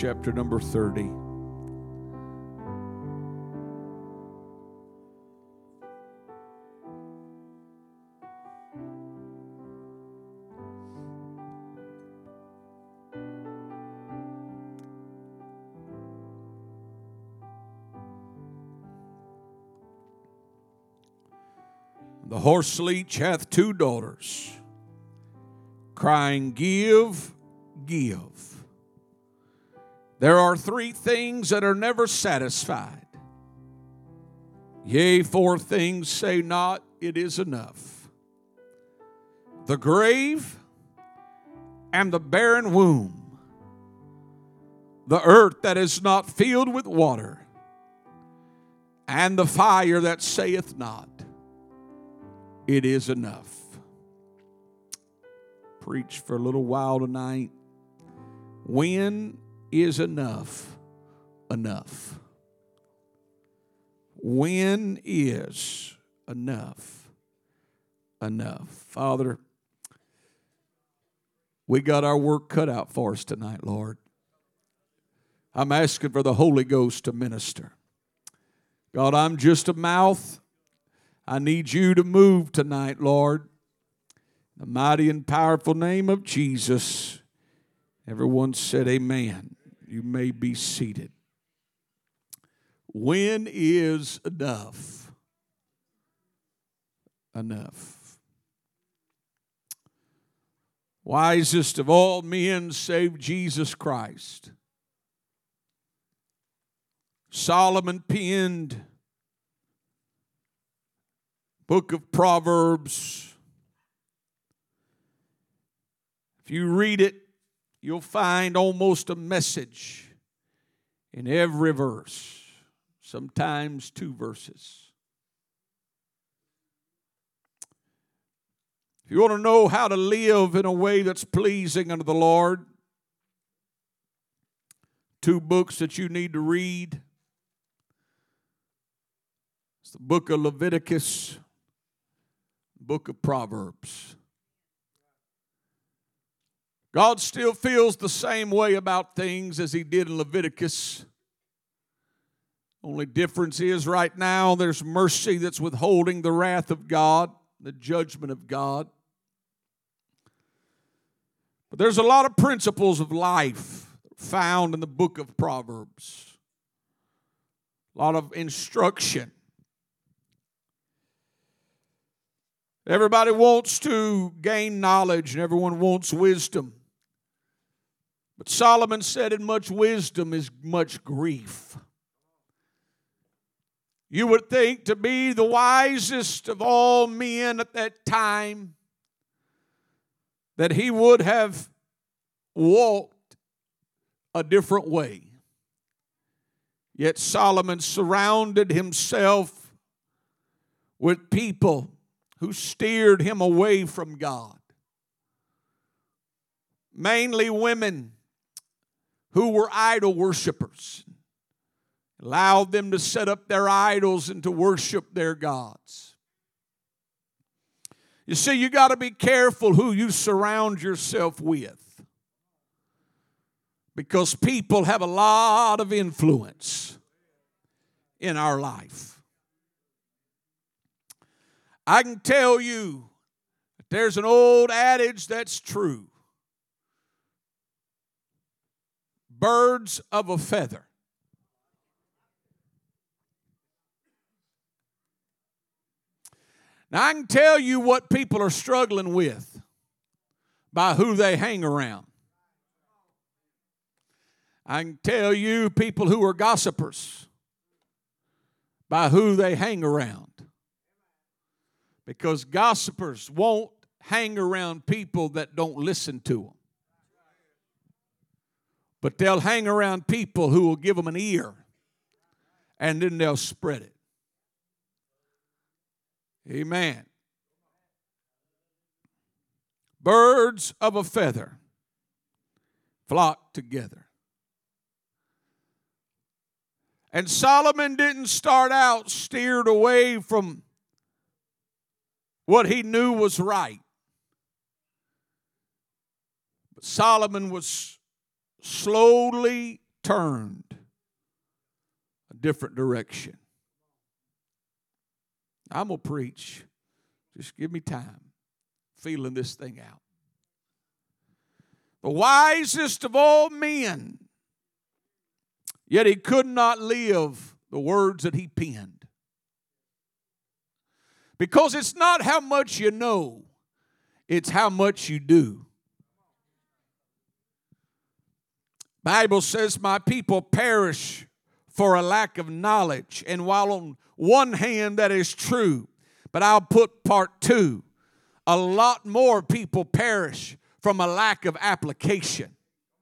chapter number 30. The horse leech hath 2 daughters, crying, Give, give. There are 3 things that are never satisfied. Yea, 4 things say not, it is enough. The grave and the barren womb, the earth that is not filled with water, and the fire that saith not, it is enough. Preach for a little while tonight. When is enough enough? When is enough enough? Father, we got our work cut out for us tonight, Lord. I'm asking for the Holy Ghost to minister. God, I'm just a mouth. I need you to move tonight, Lord. In the mighty and powerful name of Jesus. Everyone said amen. You may be seated. When is enough enough? Wisest of all men save Jesus Christ. Solomon penned book of Proverbs. If you read it, you'll find almost a message in every verse, sometimes 2 verses. If you want to know how to live in a way that's pleasing unto the Lord, 2 books that you need to read. It's the book of Leviticus, book of Proverbs. God still feels the same way about things as he did in Leviticus. Only difference is right now there's mercy that's withholding the wrath of God, the judgment of God. But there's a lot of principles of life found in the book of Proverbs. A lot of instruction. Everybody wants to gain knowledge and everyone wants wisdom. But Solomon said, in much wisdom is much grief. You would think to be the wisest of all men at that time that he would have walked a different way. Yet Solomon surrounded himself with people who steered him away from God. Mainly women who were idol worshipers. Allowed them to set up their idols and to worship their gods. You see, you got to be careful who you surround yourself with. Because people have a lot of influence in our life. I can tell you that there's an old adage that's true. Birds of a feather. Now, I can tell you what people are struggling with by who they hang around. I can tell you people who are gossipers by who they hang around. Because gossipers won't hang around people that don't listen to them. But they'll hang around people who will give them an ear, and then they'll spread it. Amen. Birds of a feather flock together. And Solomon didn't start out steered away from what he knew was right. But Solomon was slowly turned a different direction. I'm going to preach. Just give me time. Feeling this thing out. The wisest of all men, yet he could not live the words that he penned. Because it's not how much you know, it's how much you do. Bible says, my people perish for a lack of knowledge. And while on one hand that is true, but I'll put part two, a lot more people perish from a lack of application.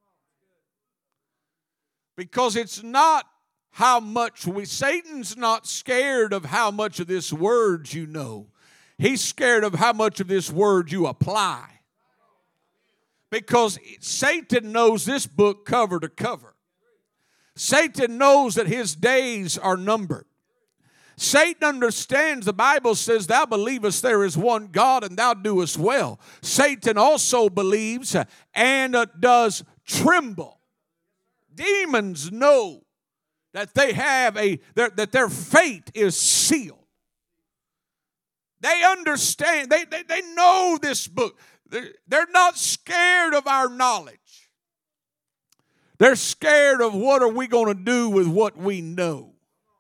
Because it's not how much Satan's not scared of how much of this word you know. He's scared of how much of this word you apply. Because Satan knows this book cover to cover. Satan knows that his days are numbered. Satan understands, the Bible says, thou believest there is one God and thou doest well. Satan also believes and does tremble. Demons know that they have that their fate is sealed. They understand, they know this book. They're not scared of our knowledge. They're scared of what are we going to do with what we know.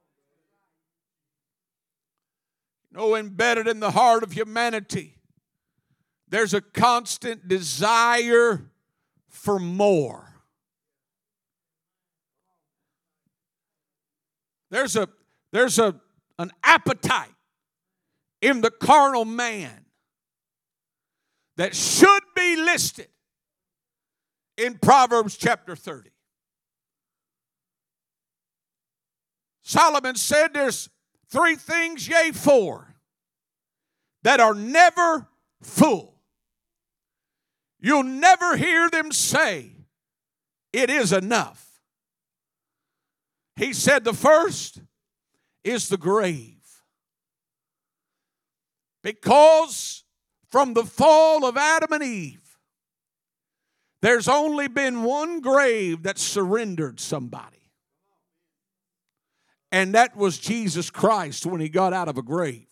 You know, embedded in the heart of humanity, there's a constant desire for more. There's an appetite in the carnal man that should be listed in Proverbs chapter 30. Solomon said there's 3 things, yea, 4, that are never full. You'll never hear them say, it is enough. He said the first is the grave. Because from the fall of Adam and Eve, there's only been one grave that surrendered somebody. And that was Jesus Christ when he got out of a grave.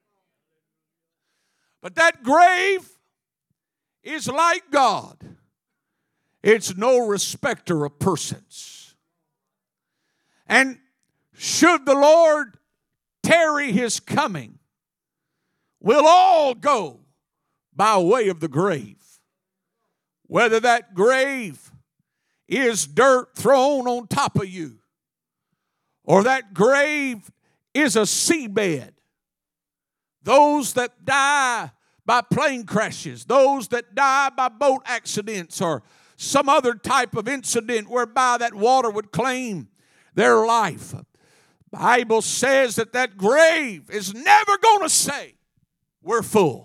But that grave is like God. It's no respecter of persons. And should the Lord tarry his coming, we'll all go by way of the grave. Whether that grave is dirt thrown on top of you, or that grave is a seabed. Those that die by plane crashes, those that die by boat accidents, or some other type of incident whereby that water would claim their life. The Bible says that that grave is never going to say, we're full.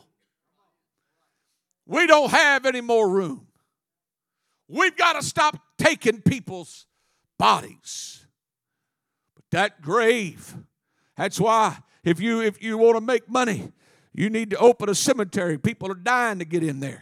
We don't have any more room. We've got to stop taking people's bodies. But that grave, that's why if you want to make money, you need to open a cemetery. People are dying to get in there.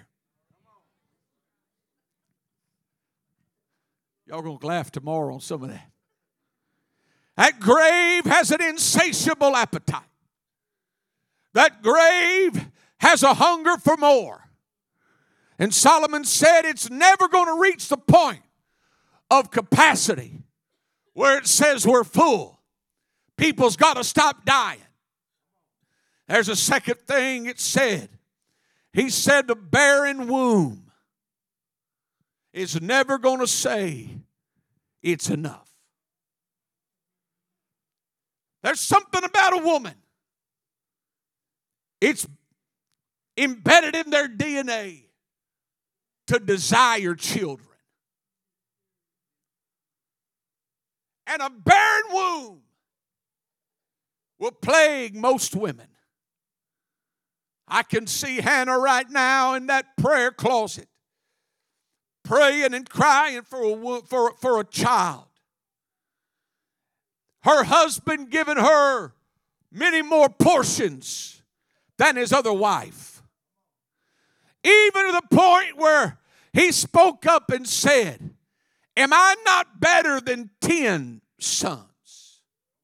Y'all going to laugh tomorrow on some of that. That grave has an insatiable appetite. That grave has a hunger for more. And Solomon said it's never going to reach the point of capacity where it says we're full. People's got to stop dying. There's a second thing it said. He said the barren womb is never going to say it's enough. There's something about a woman. It's embedded in their DNA to desire children. And a barren womb will plague most women. I can see Hannah right now in that prayer closet, praying and crying for a child. Her husband giving her many more portions than his other wife. Even to the point where he spoke up and said, Am I not better than 10 sons?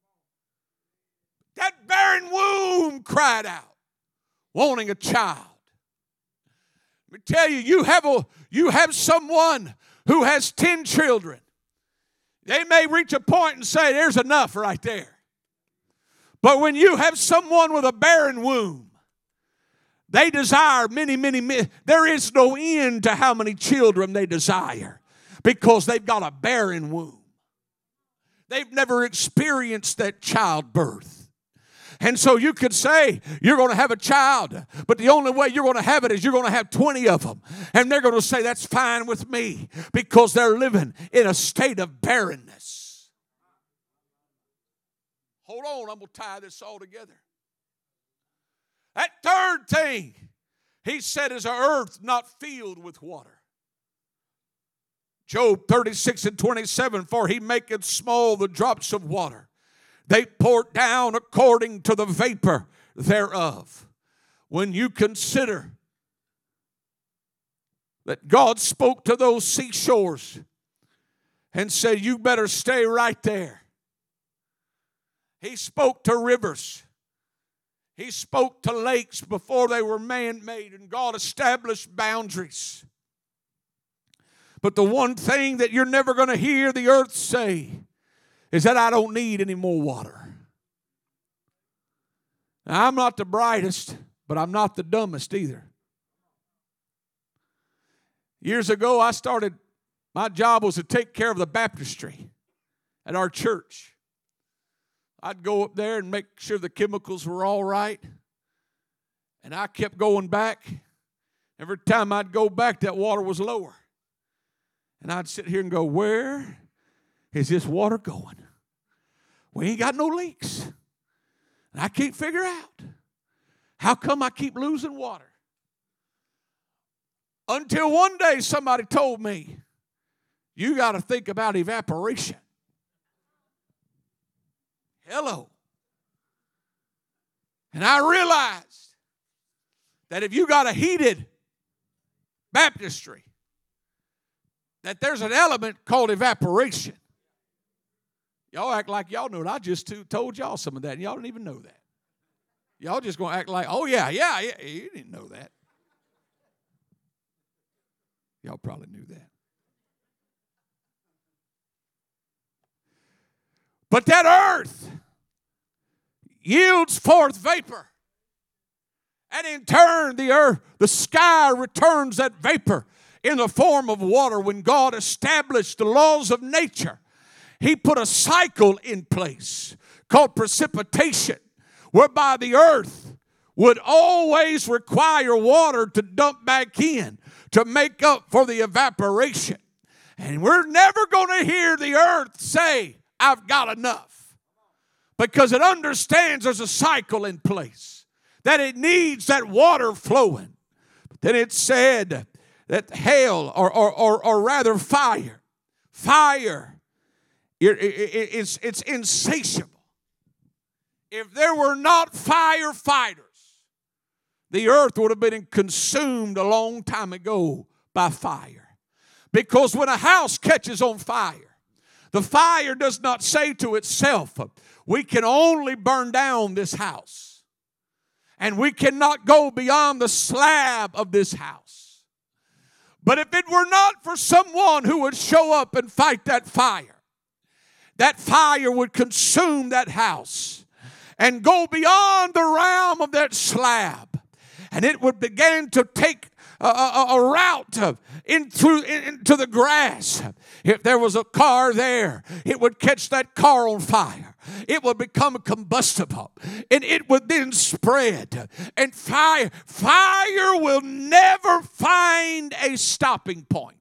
That barren womb cried out, wanting a child. Let me tell you, you have someone who has 10 children. They may reach a point and say, there's enough right there. But when you have someone with a barren womb, they desire many. There is no end to how many children they desire because they've got a barren womb. They've never experienced that childbirth. And so you could say you're going to have a child, but the only way you're going to have it is you're going to have 20 of them. And they're going to say, that's fine with me, because they're living in a state of barrenness. Hold on, I'm going to tie this all together. That third thing, he said, is an earth not filled with water. Job 36:27, for he maketh small the drops of water. They pour down according to the vapor thereof. When you consider that God spoke to those seashores and said, you better stay right there. He spoke to rivers. He spoke to lakes before they were man-made, and God established boundaries. But the one thing that you're never going to hear the earth say is that I don't need any more water. Now, I'm not the brightest, but I'm not the dumbest either. Years ago, my job was to take care of the baptistry at our church. I'd go up there and make sure the chemicals were all right. And I kept going back. Every time I'd go back, that water was lower. And I'd sit here and go, where is this water going? We ain't got no leaks. And I can't figure out how come I keep losing water. Until one day somebody told me, you got to think about evaporation. Hello. And I realized that if you got a heated baptistry, that there's an element called evaporation. Y'all act like y'all know it. I just told y'all some of that, and y'all didn't even know that. Y'all just going to act like, oh, yeah. You didn't know that. Y'all probably knew that. But that earth yields forth vapor. And in turn, the sky returns that vapor in the form of water. When God established the laws of nature, He put a cycle in place called precipitation, whereby the earth would always require water to dump back in to make up for the evaporation. And we're never going to hear the earth say, I've got enough, because it understands there's a cycle in place, that it needs that water flowing. But then it said that hail, or rather fire, it's insatiable. If there were not firefighters, the earth would have been consumed a long time ago by fire. Because when a house catches on fire, the fire does not say to itself, we can only burn down this house, and we cannot go beyond the slab of this house. But if it were not for someone who would show up and fight that fire would consume that house and go beyond the realm of that slab. And it would begin to take a route into the grass. If there was a car there, it would catch that car on fire. It would become combustible, and it would then spread. And fire will never find a stopping point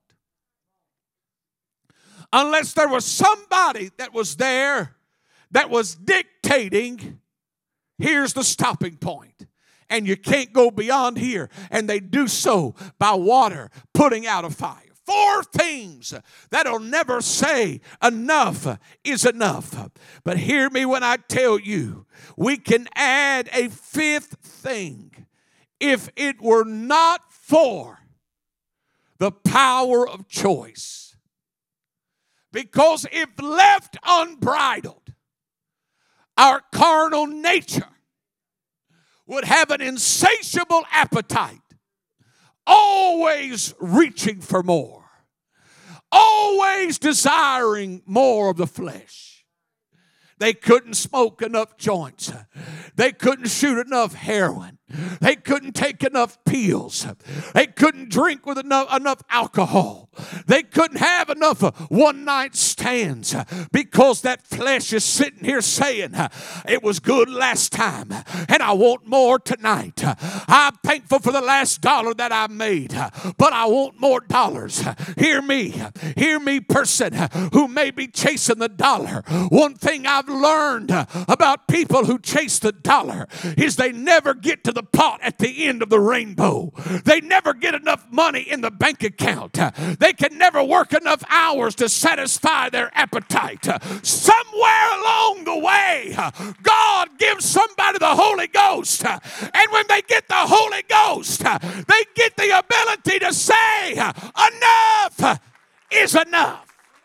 unless there was somebody that was there that was dictating, here's the stopping point. And you can't go beyond here. And they do so by water putting out a fire. 4 things that'll never say enough is enough. But hear me when I tell you, we can add a 5th thing. If it were not for the power of choice. Because if left unbridled, our carnal nature would have an insatiable appetite, always reaching for more, always desiring more of the flesh. They couldn't smoke enough joints. They couldn't shoot enough heroin. They couldn't take enough pills. They couldn't drink with enough alcohol. They couldn't have enough one-night stands because that flesh is sitting here saying, it was good last time and I want more tonight. I'm thankful for the last dollar that I made, but I want more dollars. Hear me, person who may be chasing the dollar. One thing I've learned about people who chase the dollar is they never get to the pot at the end of the rainbow. They never get enough money in the bank account. They can never work enough hours to satisfy their appetite. Somewhere along the way, God gives somebody the Holy Ghost. And when they get the Holy Ghost, they get the ability to say, enough is enough.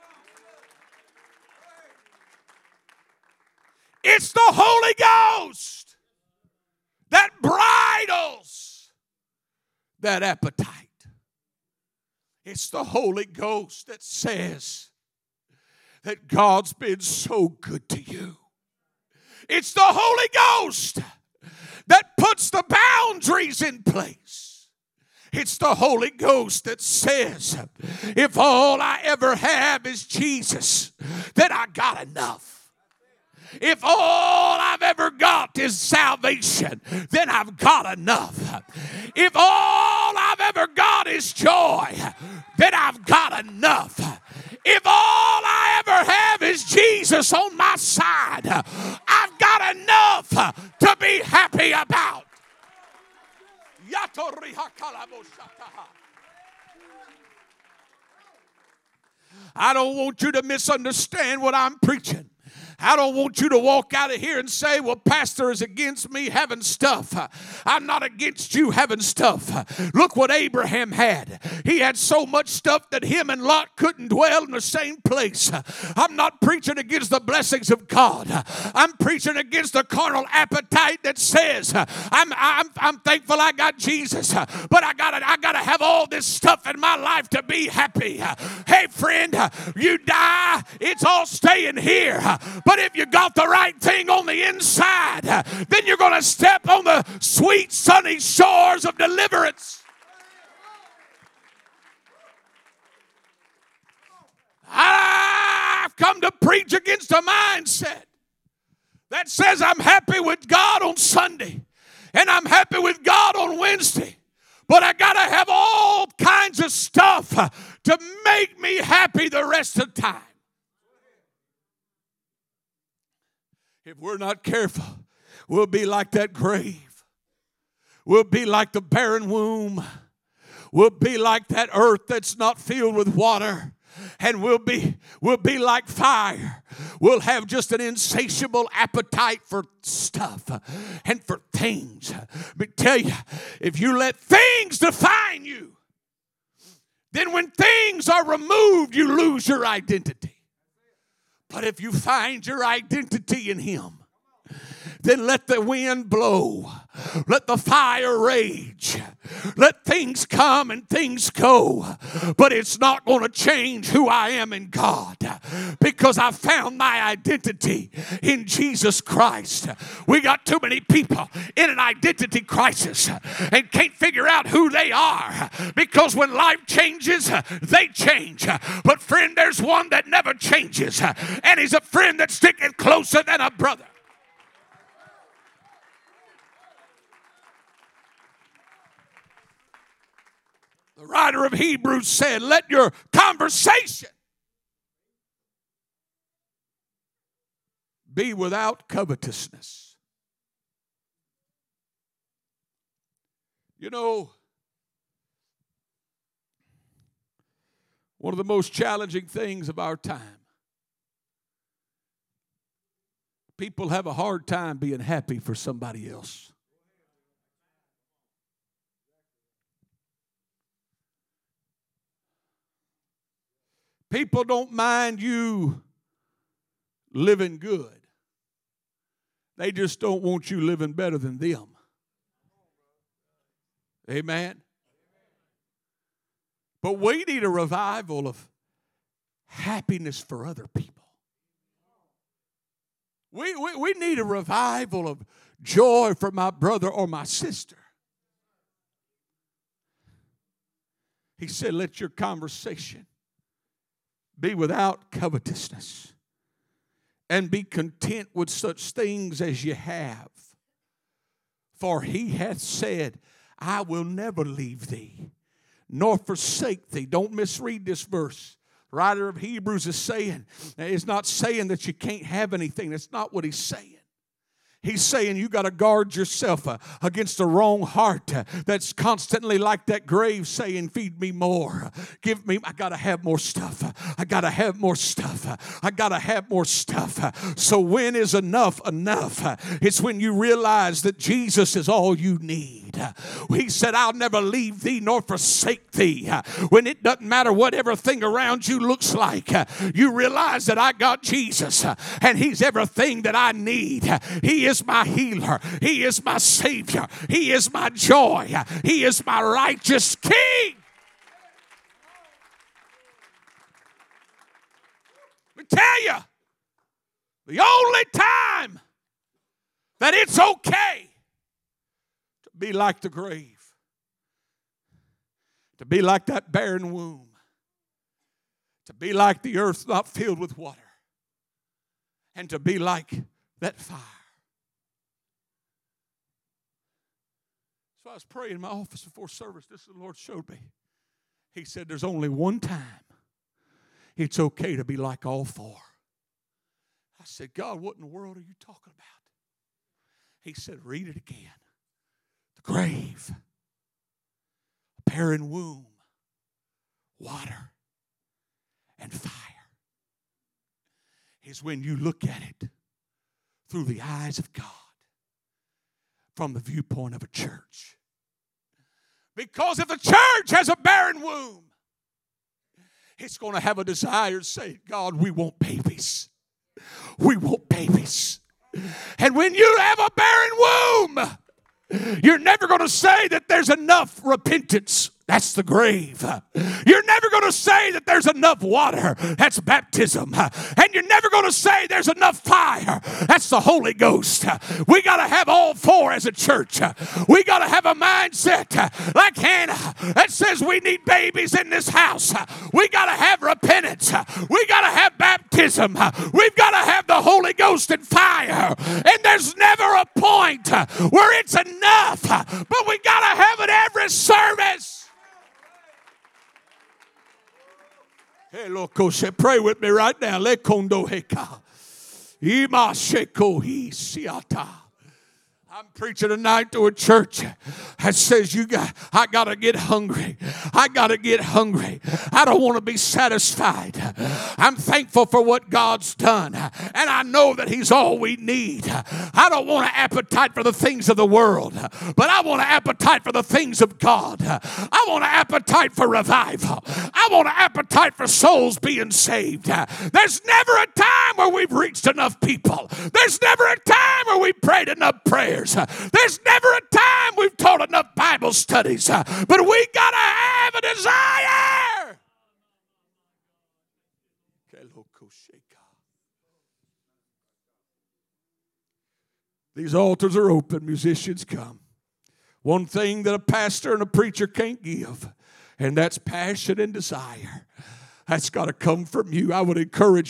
It's the Holy Ghost that bridles that appetite. It's the Holy Ghost that says that God's been so good to you. It's the Holy Ghost that puts the boundaries in place. It's the Holy Ghost that says, if all I ever have is Jesus, then I got enough. If all I've ever got is salvation, then I've got enough. If all I've ever got is joy, then I've got enough. If all I ever have is Jesus on my side, I've got enough to be happy about. I don't want you to misunderstand what I'm preaching. I don't want you to walk out of here and say, well, pastor is against me having stuff. I'm not against you having stuff. Look what Abraham had. He had so much stuff that him and Lot couldn't dwell in the same place. I'm not preaching against the blessings of God. I'm preaching against the carnal appetite that says, I'm thankful I got Jesus, but I gotta have all this stuff in my life to be happy. Hey, friend, you die, it's all staying here. But if you got the right thing on the inside, then you're going to step on the sweet, sunny shores of deliverance. I've come to preach against a mindset that says I'm happy with God on Sunday and I'm happy with God on Wednesday, but I got to have all kinds of stuff to make me happy the rest of the time. If we're not careful, we'll be like that grave. We'll be like the barren womb. We'll be like that earth that's not filled with water. And we'll be like fire. We'll have just an insatiable appetite for stuff and for things. But tell you, if you let things define you, then when things are removed, you lose your identity. But if you find your identity in Him, then let the wind blow. Let the fire rage. Let things come and things go. But it's not going to change who I am in God, because I found my identity in Jesus Christ. We got too many people in an identity crisis and can't figure out who they are, because when life changes, they change. But friend, there's one that never changes, and he's a friend that's sticking closer than a brother. The writer of Hebrews said, let your conversation be without covetousness. You know, one of the most challenging things of our time, people have a hard time being happy for somebody else. People don't mind you living good. They just don't want you living better than them. Amen. But we need a revival of happiness for other people. We need a revival of joy for my brother or my sister. He said, let your conversation be without covetousness, and be content with such things as you have. For he hath said, I will never leave thee, nor forsake thee. Don't misread this verse. The writer of Hebrews is saying, he's not saying that you can't have anything. That's not what he's saying. He's saying you got to guard yourself against the wrong heart that's constantly like that grave saying, feed me more. Give me, I got to have more stuff. I got to have more stuff. I got to have more stuff. So when is enough enough? It's when you realize that Jesus is all you need. He said, I'll never leave thee nor forsake thee. When it doesn't matter what everything around you looks like, you realize that I got Jesus and he's everything that I need. He is my healer. He is my Savior. He is my joy. He is my righteous King. Let me tell you, the only time that it's okay to be like the grave, to be like that barren womb, to be like the earth not filled with water, and to be like that fire. So I was praying in my office before service. This is what the Lord showed me. He said, there's only one time it's okay to be like all four. I said, God, what in the world are you talking about? He said, read it again. The grave, a barren womb, water, and fire is when you look at it through the eyes of God, from the viewpoint of a church. Because if the church has a barren womb, it's going to have a desire to say, God, we want babies. We want babies. And when you have a barren womb, you're never going to say that there's enough repentance. That's the grave. You're never going to say that there's enough water. That's baptism. And you're never going to say there's enough fire. That's the Holy Ghost. We got to have all four as a church. We got to have a mindset like Hannah that says we need babies in this house. We got to have repentance. We got to have baptism. We've got to have the Holy Ghost and fire. And there's never a point where it's enough. But we got to have it every service. Hey, loco, pray with me right now. Le kondo heka. Ima sheko hi siata. I'm preaching tonight to a church that says I got to get hungry. I got to get hungry. I don't want to be satisfied. I'm thankful for what God's done. And I know that He's all we need. I don't want an appetite for the things of the world, but I want an appetite for the things of God. I want an appetite for revival. I want an appetite for souls being saved. There's never a time where we've reached enough people. There's never a time where we've prayed enough prayers. There's never a time we've taught enough Bible studies, but we got to have a desire. These altars are open. Musicians, come. One thing that a pastor and a preacher can't give, and that's passion and desire. That's got to come from you. I would encourage